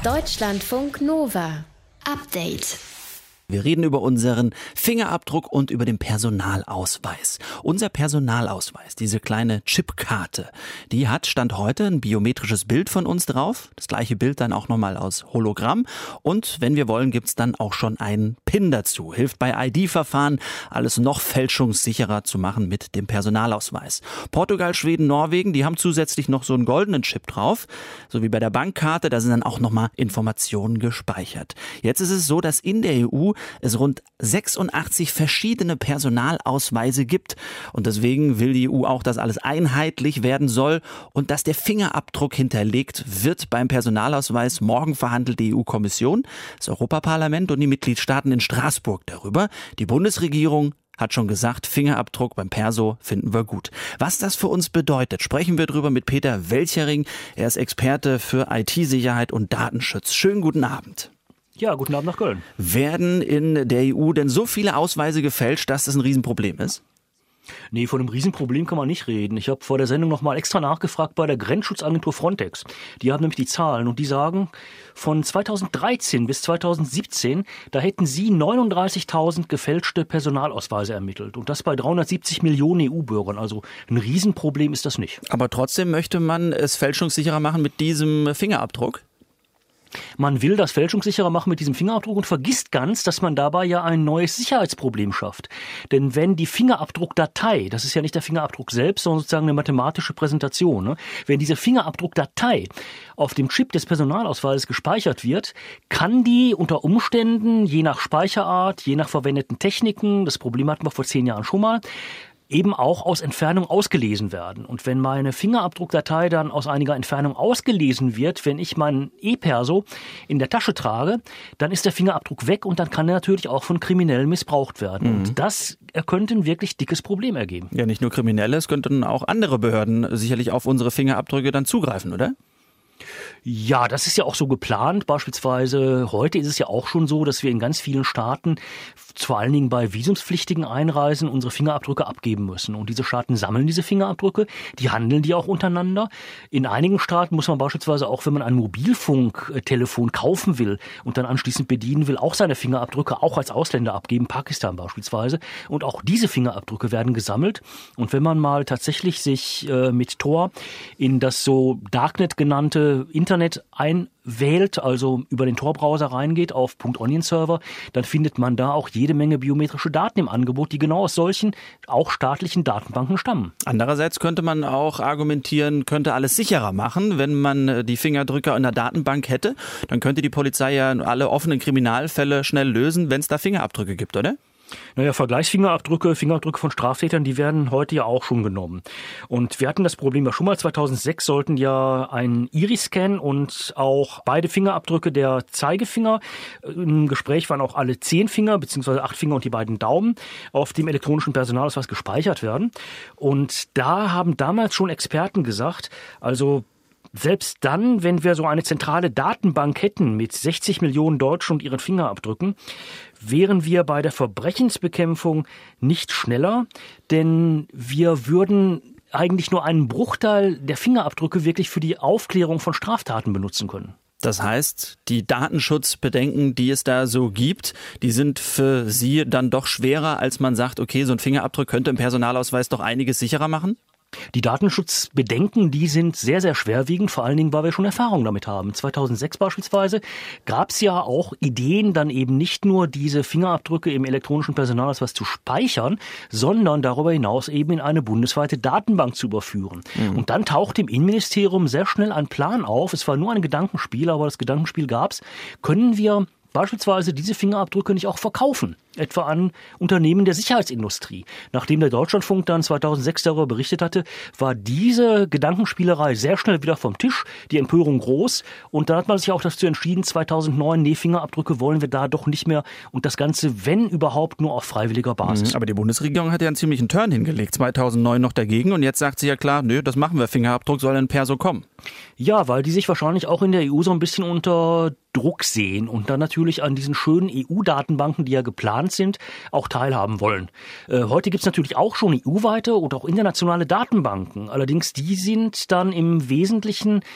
Deutschlandfunk Nova. Update. Wir reden über unseren Fingerabdruck und über den Personalausweis. Unser Personalausweis, diese kleine Chipkarte, die hat Stand heute ein biometrisches Bild von uns drauf. Das gleiche Bild dann auch nochmal aus Hologramm. Und wenn wir wollen, gibt's dann auch schon einen PIN dazu. Hilft bei ID-Verfahren, alles noch fälschungssicherer zu machen mit dem Personalausweis. Portugal, Schweden, Norwegen, die haben zusätzlich noch so einen goldenen Chip drauf. So wie bei der Bankkarte, da sind dann auch nochmal Informationen gespeichert. Jetzt ist es so, dass in der EU es rund 86 verschiedene Personalausweise gibt. Und deswegen will die EU auch, dass alles einheitlich werden soll und dass der Fingerabdruck hinterlegt wird beim Personalausweis. Morgen verhandelt die EU-Kommission, das Europaparlament und die Mitgliedstaaten in Straßburg darüber. Die Bundesregierung hat schon gesagt, Fingerabdruck beim Perso finden wir gut. Was das für uns bedeutet, sprechen wir drüber mit Peter Welchering. Er ist Experte für IT-Sicherheit und Datenschutz. Schönen guten Abend. Ja, guten Abend nach Köln. Werden in der EU denn so viele Ausweise gefälscht, dass das ein Riesenproblem ist? Nee, von einem Riesenproblem kann man nicht reden. Ich habe vor der Sendung nochmal extra nachgefragt bei der Grenzschutzagentur Frontex. Die haben nämlich die Zahlen und die sagen, von 2013 bis 2017, da hätten sie 39.000 gefälschte Personalausweise ermittelt. Und das bei 370 Millionen EU-Bürgern. Also ein Riesenproblem ist das nicht. Aber trotzdem möchte man es fälschungssicherer machen mit diesem Fingerabdruck? Man will das fälschungssicherer machen mit diesem Fingerabdruck und vergisst ganz, dass man dabei ja ein neues Sicherheitsproblem schafft. Denn wenn die Fingerabdruckdatei, das ist ja nicht der Fingerabdruck selbst, sondern sozusagen eine mathematische Präsentation, ne? Wenn diese Fingerabdruckdatei auf dem Chip des Personalausweises gespeichert wird, kann die unter Umständen, je nach Speicherart, je nach verwendeten Techniken, das Problem hatten wir vor 10 Jahren schon mal, eben auch aus Entfernung ausgelesen werden. Und wenn meine Fingerabdruckdatei dann aus einiger Entfernung ausgelesen wird, wenn ich meinen E-Perso in der Tasche trage, dann ist der Fingerabdruck weg und dann kann er natürlich auch von Kriminellen missbraucht werden. Und das könnte ein wirklich dickes Problem ergeben. Ja, nicht nur Kriminelle, es könnten auch andere Behörden sicherlich auf unsere Fingerabdrücke dann zugreifen, oder? Ja, das ist ja auch so geplant. Beispielsweise heute ist es ja auch schon so, dass wir in ganz vielen Staaten, vor allen Dingen bei visumspflichtigen Einreisen, unsere Fingerabdrücke abgeben müssen. Und diese Staaten sammeln diese Fingerabdrücke, die handeln die auch untereinander. In einigen Staaten muss man beispielsweise auch, wenn man ein Mobilfunktelefon kaufen will und dann anschließend bedienen will, auch seine Fingerabdrücke auch als Ausländer abgeben, Pakistan beispielsweise. Und auch diese Fingerabdrücke werden gesammelt. Und wenn man mal tatsächlich sich mit Tor in das so Darknet genannte Internet einwählt, also über den Tor-Browser reingeht auf .onion-Server, dann findet man da auch jede Menge biometrische Daten im Angebot, die genau aus solchen, auch staatlichen Datenbanken stammen. Andererseits könnte man auch argumentieren, könnte alles sicherer machen, wenn man die Fingerdrücke in der Datenbank hätte. Dann könnte die Polizei ja alle offenen Kriminalfälle schnell lösen, wenn es da Fingerabdrücke gibt, oder? Naja, Vergleichsfingerabdrücke, Fingerabdrücke von Straftätern, die werden heute ja auch schon genommen. Und wir hatten das Problem ja schon mal, 2006 sollten ja ein Iris-Scan und auch beide Fingerabdrücke der Zeigefinger, im Gespräch waren auch alle 10 Finger, beziehungsweise 8 Finger und die beiden Daumen, auf dem elektronischen Personalausweis gespeichert werden. Und da haben damals schon Experten gesagt, also selbst dann, wenn wir so eine zentrale Datenbank hätten mit 60 Millionen Deutschen und ihren Fingerabdrücken, wären wir bei der Verbrechensbekämpfung nicht schneller, denn wir würden eigentlich nur einen Bruchteil der Fingerabdrücke wirklich für die Aufklärung von Straftaten benutzen können. Das heißt, die Datenschutzbedenken, die es da so gibt, die sind für Sie dann doch schwerer, als man sagt, okay, so ein Fingerabdruck könnte im Personalausweis doch einiges sicherer machen? Die Datenschutzbedenken, die sind sehr, sehr schwerwiegend, vor allen Dingen, weil wir schon Erfahrung damit haben. 2006 beispielsweise gab es ja auch Ideen, dann eben nicht nur diese Fingerabdrücke im elektronischen Personalausweis zu speichern, sondern darüber hinaus eben in eine bundesweite Datenbank zu überführen. Und dann taucht im Innenministerium sehr schnell ein Plan auf. Es war nur ein Gedankenspiel, aber das Gedankenspiel gab's. Können wir beispielsweise diese Fingerabdrücke nicht auch verkaufen, etwa an Unternehmen der Sicherheitsindustrie. Nachdem der Deutschlandfunk dann 2006 darüber berichtet hatte, war diese Gedankenspielerei sehr schnell wieder vom Tisch, die Empörung groß und dann hat man sich auch dazu entschieden, 2009, nee, Fingerabdrücke wollen wir da doch nicht mehr und das Ganze, wenn überhaupt, nur auf freiwilliger Basis. Aber die Bundesregierung hat ja einen ziemlichen Turn hingelegt, 2009 noch dagegen und jetzt sagt sie ja klar, nö, das machen wir, Fingerabdruck soll in Perso kommen. Ja, weil die sich wahrscheinlich auch in der EU so ein bisschen unter Druck sehen und dann natürlich an diesen schönen EU-Datenbanken, die ja geplant sind, auch teilhaben wollen. Heute gibt es natürlich auch schon EU-weite und auch internationale Datenbanken. Allerdings die sind dann im Wesentlichen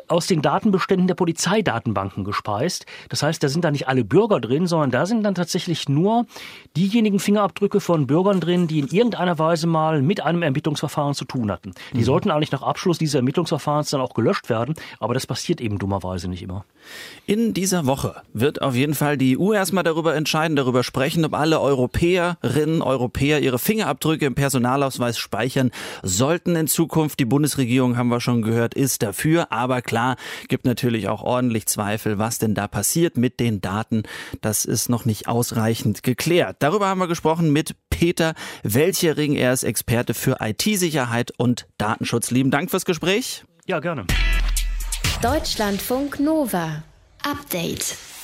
aus den Datenbeständen der Polizeidatenbanken gespeist. Das heißt, da sind da nicht alle Bürger drin, sondern da sind dann tatsächlich nur diejenigen Fingerabdrücke von Bürgern drin, die in irgendeiner Weise mal mit einem Ermittlungsverfahren zu tun hatten. Die sollten eigentlich nach Abschluss dieses Ermittlungsverfahrens dann auch gelöscht werden, aber das passiert eben dummerweise nicht immer. In dieser Woche wird auf jeden Fall die EU erstmal darüber entscheiden, darüber sprechen, ob alle Europäerinnen, Europäer ihre Fingerabdrücke im Personalausweis speichern sollten in Zukunft. Die Bundesregierung, haben wir schon gehört, ist dafür. Aber klar, gibt natürlich auch ordentlich Zweifel, was denn da passiert mit den Daten. Das ist noch nicht ausreichend geklärt. Darüber haben wir gesprochen mit Peter Welchering. Er ist Experte für IT-Sicherheit und Datenschutz. Lieben Dank fürs Gespräch. Ja, gerne. Deutschlandfunk Nova. Update.